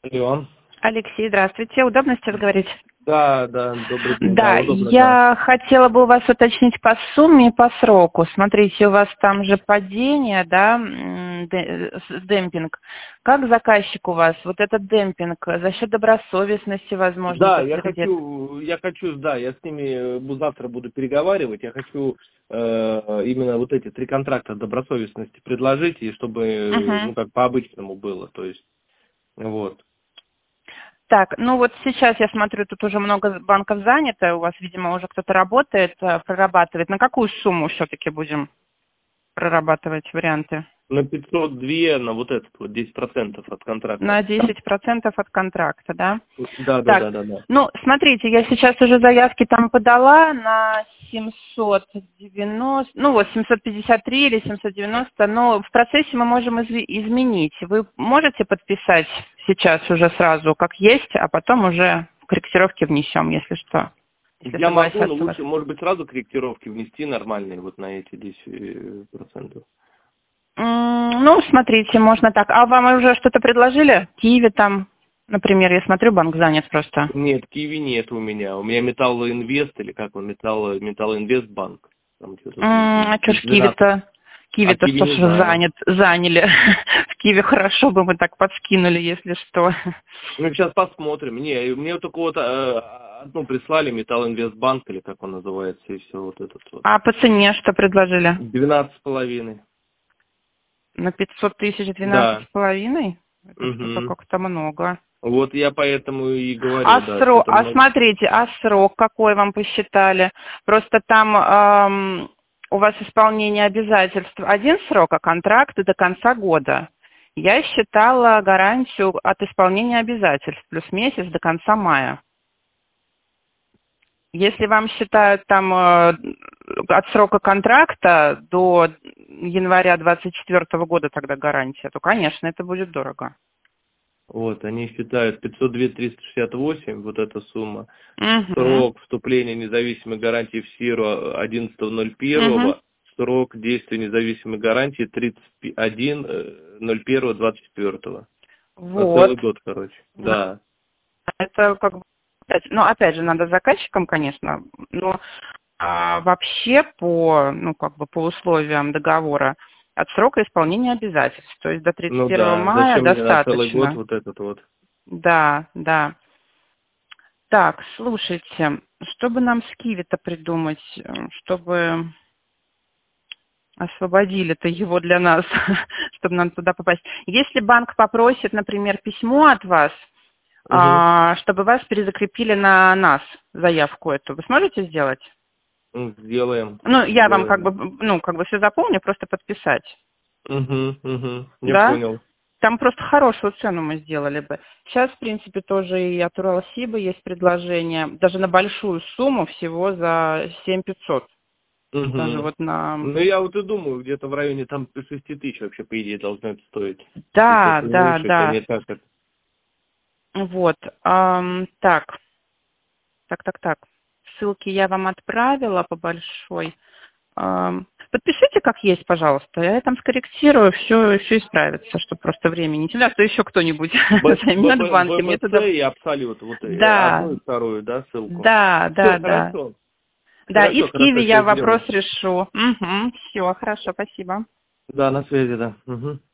Алло. Алексей, здравствуйте. Удобно сейчас говорить? Да, да, добрый день. Да, Да, удобно, да. я хотела бы у вас уточнить по сумме и по сроку. Смотрите, у вас там же падение, да, демпинг. Как заказчик у вас? Вот этот демпинг за счет добросовестности, возможно, Да, я каких-то где-то? хочу, да, я с ними завтра буду переговаривать. Я хочу именно вот эти 3 контракта добросовестности предложить, и чтобы, Мгм. ну, как по-обычному было, то есть, вот. Так, ну вот сейчас я смотрю, тут уже много банков занято, у вас, видимо, уже кто-то работает, прорабатывает. На какую сумму все-таки будем прорабатывать варианты? На 502, на вот этот вот 10% от контракта. На 10% от контракта, да? Да, да, Так, да, да, да. ну, смотрите, я сейчас уже заявки там подала на 790, ну вот, 753 или 790, но в процессе мы можем изменить. Вы можете подписать сейчас уже сразу, как есть, а потом уже корректировки внесем, если что, если Я могу, но согласятся вас. лучше, может быть, сразу корректировки внести нормальные вот на эти 10%. Ну, смотрите, можно так. А вам уже что-то предложили? Киеве там, например, я смотрю, банк занят просто. Нет, Киви нет у меня. У меня Металлоинвест, или как он, Металлоинвестбанк. Там что-то А что ж 12. Киви-то? А Киви-то Киви что не ж знаю. заняли. В Киеве хорошо бы мы так подскинули, если что. Ну, сейчас посмотрим. Не, мне только вот одну прислали, Металлоинвестбанк, или как он называется, и все вот этот вот. А по цене что предложили? 12,5. На 500 тысяч Да. 12,5? Это что-то Угу. как-то много. Вот я поэтому и А говорю, да, срок, что-то а много. смотрите, а срок какой вам посчитали? Просто там у вас исполнение обязательств один срок, а контракты до конца года. Я считала гарантию от исполнения обязательств плюс месяц до конца мая. Если вам считают там от срока контракта до января 2024 года тогда гарантия, то, конечно, это будет дорого. Вот, они считают 502 368, вот эта сумма. Угу. Срок вступления независимой гарантии в силу Угу. 11.01. Срок действия независимой гарантии 31.01.24. На Вот. целый год, короче. Ну, Да. это как бы, ну, опять же, надо заказчикам, конечно, но вообще по, ну, как бы по условиям договора от срока исполнения обязательств, то есть до Ну 31 да. мая Зачем мне на целый год достаточно. вот этот вот? Да, да. Так, слушайте, чтобы нам с Киви-то придумать, чтобы освободили-то его для нас, чтобы нам туда попасть. Если банк попросит, например, письмо от вас, Угу. чтобы вас перезакрепили на нас, заявку эту, вы сможете сделать? Сделаем. Ну, я вам как Сделаем. бы, ну, как бы все заполню, просто подписать. Угу, угу. Я Да? понял. Там просто хорошую цену мы сделали бы. Сейчас, в принципе, тоже и от Уралсиба есть предложение, даже на большую сумму всего за 7500. Даже Угу. вот на... Ну, я вот и думаю, где-то в районе там 6000 вообще, по идее, должно это стоить. Да, Если да, лучше, да. конечно, как. Вот. Так. Так. Ссылки я вам отправила по большой. Подпишите как есть, пожалуйста. Я там скорректирую, все исправится, чтобы просто времени не терять. А то еще кто-нибудь займет в банке. Мне ББЦ туда... и Абсолют, вот Да, одну и вторую, да, ссылку. да, Все, да, да. хорошо. Да, и Хорошо, с Киви хорошо, я сейчас вопрос сделаем. решу. Угу, все, хорошо, спасибо. Да, на связи, да. Угу.